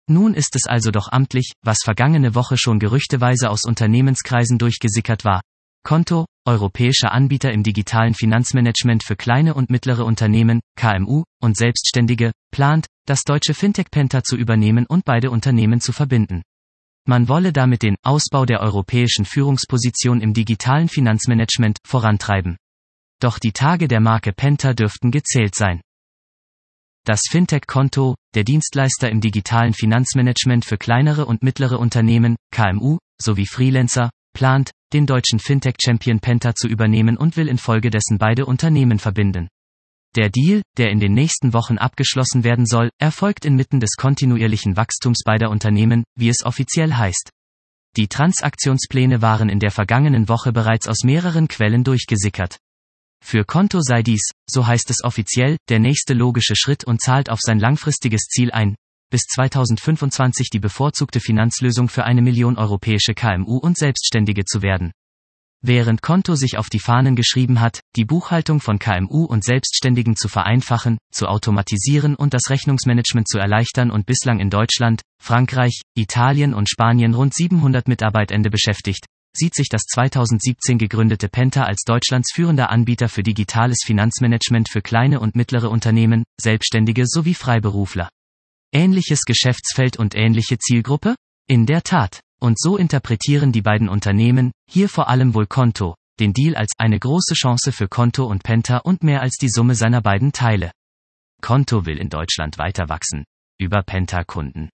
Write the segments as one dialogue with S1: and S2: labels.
S1: Nun ist es also doch amtlich, was vergangene Woche schon gerüchteweise aus Unternehmenskreisen durchgesickert war. Konto, europäischer Anbieter im digitalen Finanzmanagement für kleine und mittlere Unternehmen, KMU, und Selbstständige, plant, das deutsche Fintech Penta zu übernehmen und beide Unternehmen zu verbinden. Man wolle damit den Ausbau der europäischen Führungsposition im digitalen Finanzmanagement vorantreiben. Doch die Tage der Marke Penta dürften gezählt sein. Das Fintech Konto, der Dienstleister im digitalen Finanzmanagement für kleinere und mittlere Unternehmen, KMU, sowie Freelancer, plant, den deutschen Fintech-Champion Penta zu übernehmen und will infolgedessen beide Unternehmen verbinden. Der Deal, der in den nächsten Wochen abgeschlossen werden soll, erfolgt inmitten des kontinuierlichen Wachstums beider Unternehmen, wie es offiziell heißt. Die Transaktionspläne waren in der vergangenen Woche bereits aus mehreren Quellen durchgesickert. Für Konto sei dies, so heißt es offiziell, der nächste logische Schritt und zahlt auf sein langfristiges Ziel ein, bis 2025 die bevorzugte Finanzlösung für 1 Million europäische KMU und Selbstständige zu werden. Während Konto sich auf die Fahnen geschrieben hat, die Buchhaltung von KMU und Selbstständigen zu vereinfachen, zu automatisieren und das Rechnungsmanagement zu erleichtern und bislang in Deutschland, Frankreich, Italien und Spanien rund 700 Mitarbeitende beschäftigt, sieht sich das 2017 gegründete Penta als Deutschlands führender Anbieter für digitales Finanzmanagement für kleine und mittlere Unternehmen, Selbstständige sowie Freiberufler. Ähnliches Geschäftsfeld und ähnliche Zielgruppe? In der Tat. Und so interpretieren die beiden Unternehmen, hier vor allem wohl Konto, den Deal als eine große Chance für Konto und Penta und mehr als die Summe seiner beiden Teile. Konto will in Deutschland weiter wachsen. Über Penta-Kunden.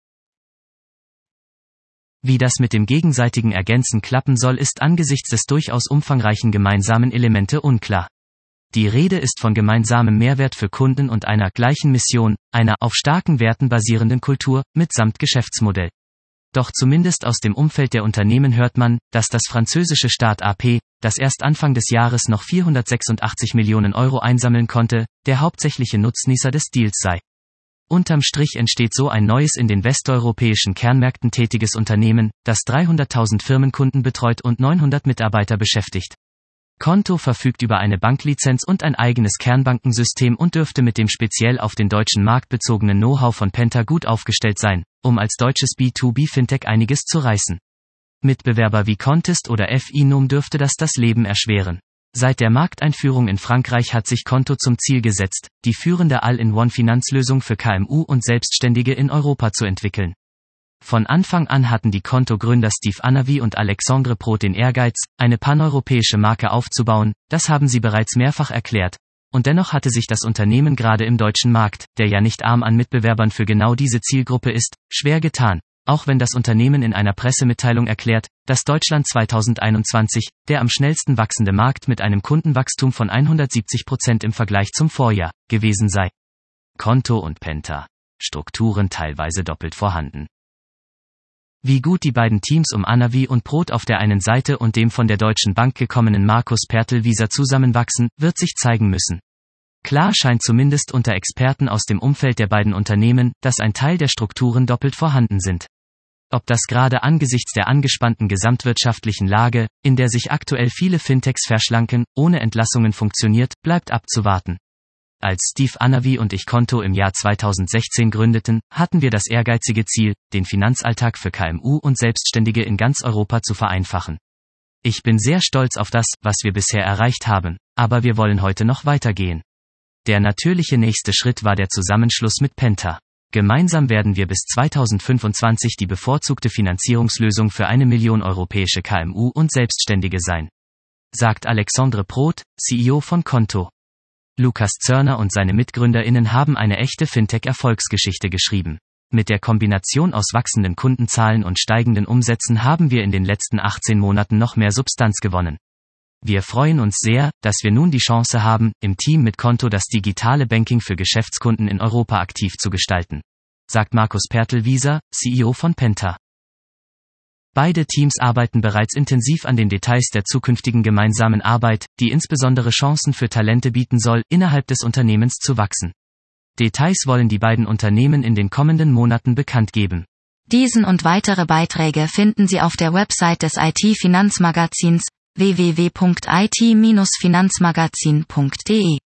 S1: Wie das mit dem gegenseitigen Ergänzen klappen soll, ist angesichts des durchaus umfangreichen gemeinsamen Elemente unklar. Die Rede ist von gemeinsamem Mehrwert für Kunden und einer gleichen Mission, einer auf starken Werten basierenden Kultur, mitsamt Geschäftsmodell. Doch zumindest aus dem Umfeld der Unternehmen hört man, dass das französische Start-up, das erst Anfang des Jahres noch 486 Millionen Euro einsammeln konnte, der hauptsächliche Nutznießer des Deals sei. Unterm Strich entsteht so ein neues in den westeuropäischen Kernmärkten tätiges Unternehmen, das 300.000 Firmenkunden betreut und 900 Mitarbeiter beschäftigt. Konto verfügt über eine Banklizenz und ein eigenes Kernbankensystem und dürfte mit dem speziell auf den deutschen Markt bezogenen Know-how von Penta gut aufgestellt sein, um als deutsches B2B-Fintech einiges zu reißen. Mitbewerber wie Kontist oder Finom dürfte das Leben erschweren. Seit der Markteinführung in Frankreich hat sich Konto zum Ziel gesetzt, die führende All-in-One-Finanzlösung für KMU und Selbstständige in Europa zu entwickeln. Von Anfang an hatten die Konto-Gründer Steve Anavi und Alexandre Proth den Ehrgeiz, eine paneuropäische Marke aufzubauen, das haben sie bereits mehrfach erklärt. Und dennoch hatte sich das Unternehmen gerade im deutschen Markt, der ja nicht arm an Mitbewerbern für genau diese Zielgruppe ist, schwer getan, auch wenn das Unternehmen in einer Pressemitteilung erklärt, dass Deutschland 2021 der am schnellsten wachsende Markt mit einem Kundenwachstum von 170% im Vergleich zum Vorjahr gewesen sei. Konto und Penta. Strukturen teilweise doppelt vorhanden. Wie gut die beiden Teams um Anavi und Proth auf der einen Seite und dem von der Deutschen Bank gekommenen Markus Pertel-Wieser zusammenwachsen, wird sich zeigen müssen. Klar scheint zumindest unter Experten aus dem Umfeld der beiden Unternehmen, dass ein Teil der Strukturen doppelt vorhanden sind. Ob das gerade angesichts der angespannten gesamtwirtschaftlichen Lage, in der sich aktuell viele Fintechs verschlanken, ohne Entlassungen funktioniert, bleibt abzuwarten. Als Steve Anavi und ich Konto im Jahr 2016 gründeten, hatten wir das ehrgeizige Ziel, den Finanzalltag für KMU und Selbstständige in ganz Europa zu vereinfachen. Ich bin sehr stolz auf das, was wir bisher erreicht haben, aber wir wollen heute noch weitergehen. Der natürliche nächste Schritt war der Zusammenschluss mit Penta. Gemeinsam werden wir bis 2025 die bevorzugte Finanzierungslösung für 1 Million europäische KMU und Selbstständige sein. Sagt Alexandre Proth, CEO von Konto. Lukas Zörner und seine MitgründerInnen haben eine echte Fintech-Erfolgsgeschichte geschrieben. Mit der Kombination aus wachsenden Kundenzahlen und steigenden Umsätzen haben wir in den letzten 18 Monaten noch mehr Substanz gewonnen. Wir freuen uns sehr, dass wir nun die Chance haben, im Team mit Konto das digitale Banking für Geschäftskunden in Europa aktiv zu gestalten. Sagt Markus Pertel-Wieser, CEO von Penta. Beide Teams arbeiten bereits intensiv an den Details der zukünftigen gemeinsamen Arbeit, die insbesondere Chancen für Talente bieten soll, innerhalb des Unternehmens zu wachsen. Details wollen die beiden Unternehmen in den kommenden Monaten bekannt geben.
S2: Diesen und weitere Beiträge finden Sie auf der Website des IT-Finanzmagazins www.it-finanzmagazin.de.